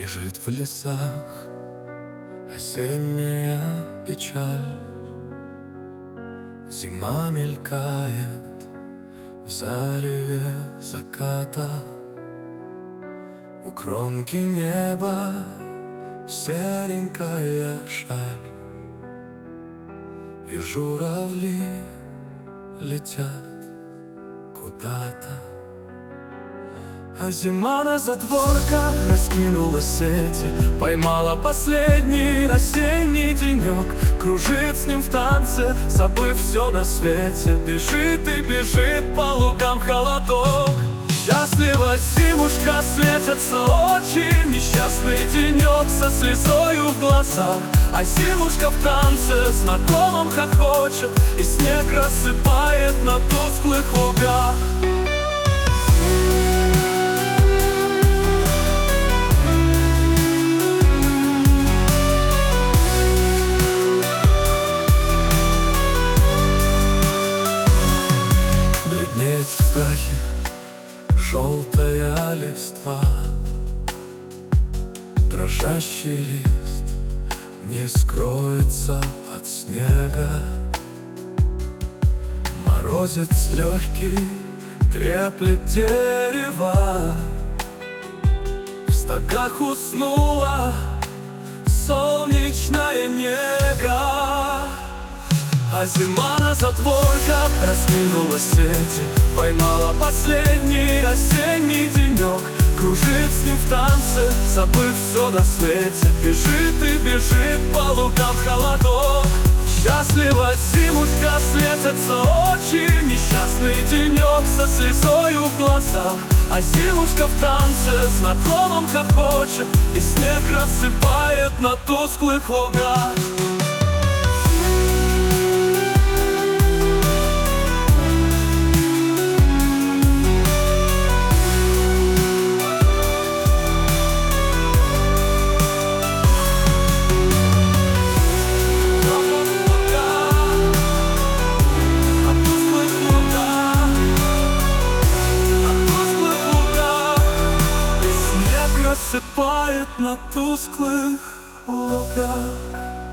Лежит в лесах осенняя печаль. Зима мелькает в зареве заката. У кромки неба серенькая шаль, и журавли летят куда-то. А зима на затворках раскинула сети, поймала последний осенний денек, кружит с ним в танце, забыв все на свете. Бежит и бежит по лугам холодок. Счастлива зимушка, светятся очи, несчастный денек со слезою в глазах. А зимушка в танце знакомым хохочет, и снег рассыпает на тусклых лугах. Бледнеет в страхе желтая листва, дрожащий лист не скроется от снега. Морозец легкий треплет дерево, в стогах уснула солнечная нега. А зима на затворках раскинула сети, поймала последний осенний денек, кружит с ним в танце, забыв все на свете. Бежит и бежит по лугам холодок. Счастлива зимушка, светятся очи, несчастный денек со слезою в глазах. А зимушка в танце знакомым хохочет, и снег рассыпает на тусклых лугах. Рассыпает на тусклых лугах.